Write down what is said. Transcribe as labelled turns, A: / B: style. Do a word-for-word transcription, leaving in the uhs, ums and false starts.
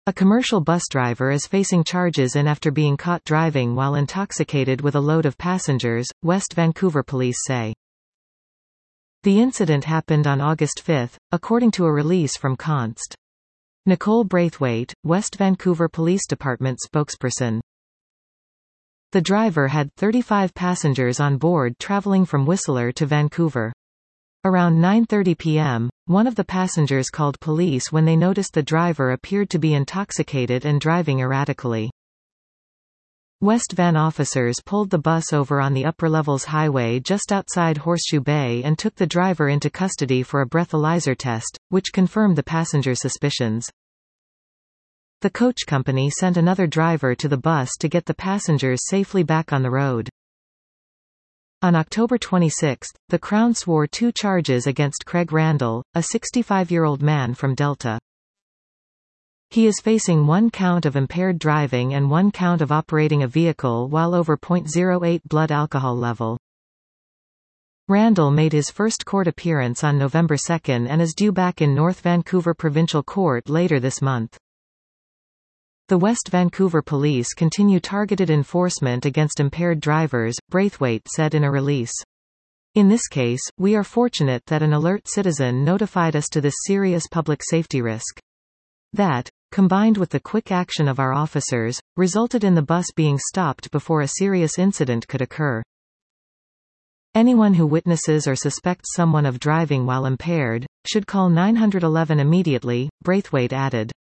A: A commercial bus driver is facing charges in after being caught driving while intoxicated with a load of passengers, West Vancouver police say. The incident happened on August fifth, according to a release from Const. Nicole Braithwaite, West Vancouver Police Department spokesperson. The driver had thirty-five passengers on board traveling from Whistler to Vancouver. Around nine thirty p m, one of the passengers called police when they noticed the driver appeared to be intoxicated and driving erratically. West Van officers pulled the bus over on the Upper Levels Highway just outside Horseshoe Bay and took the driver into custody for a breathalyzer test, which confirmed the passenger's suspicions. The coach company sent another driver to the bus to get the passengers safely back on the road. On October twenty-sixth, the Crown swore two charges against Craig Randall, a sixty-five-year-old man from Delta. He is facing one count of impaired driving and one count of operating a vehicle while over point zero eight blood alcohol level. Randall made his first court appearance on November second and is due back in North Vancouver Provincial Court later this month. The West Vancouver Police continue targeted enforcement against impaired drivers, Braithwaite said in a release. In this case, we are fortunate that an alert citizen notified us to this serious public safety risk. That, combined with the quick action of our officers, resulted in the bus being stopped before a serious incident could occur. Anyone who witnesses or suspects someone of driving while impaired should call nine one one immediately, Braithwaite added.